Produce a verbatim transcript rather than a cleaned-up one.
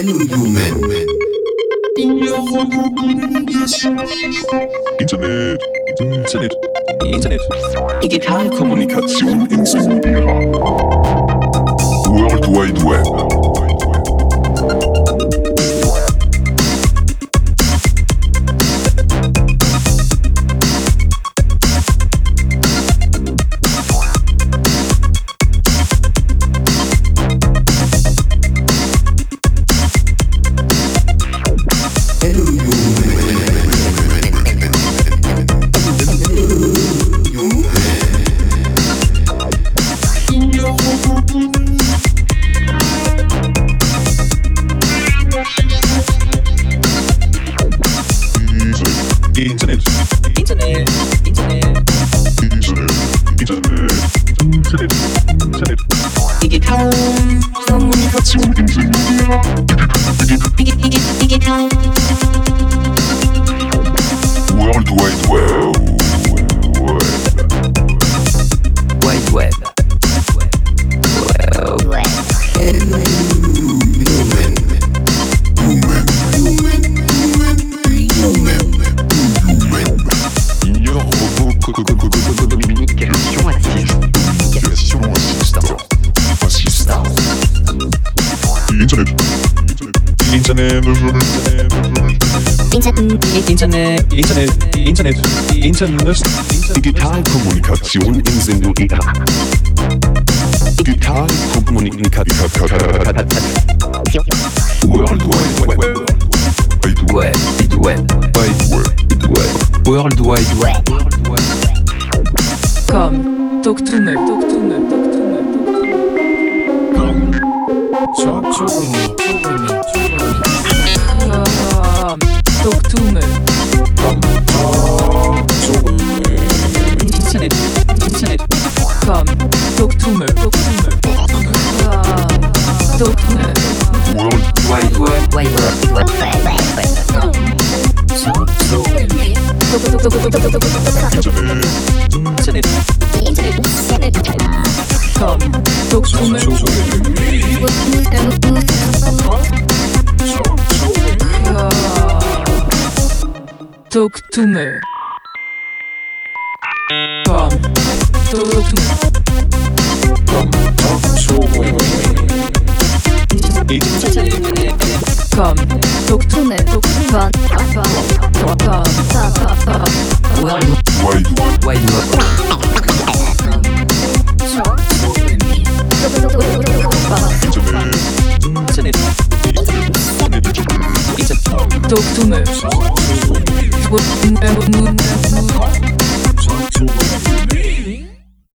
Hello human. Internet, Internet, Internet. Digitalkommunikation in Singular. World Wide Web. Internet, Internet, Internet, Internet, Internet, Internet. Digital Kommunikation in Singular. Digital World Wide Web. Wide Web. Web. Human. Human. Human. Human. Communication assistante. Assistante. Internet. Internet. Internet, Internet, Internet, Internet, Digitalkommunikation in Singular. Digitalkommunikation. World Wide Web. Web. Web. Wide Web. World Wide Web. Come, talk to me, talk to me, talk to me, talk to me. Talk to me. Come, talk to me. Internet, Internet. Come, talk to me, talk to me. Talk to me. World Wide Web. Wide Web. Internet, Internet. Come, talk to me. Talk to me. Come, talk to me. Come, talk to me. Come, talk to me. World Wide Web. Wide Web. Internet, Internet. Talk to me.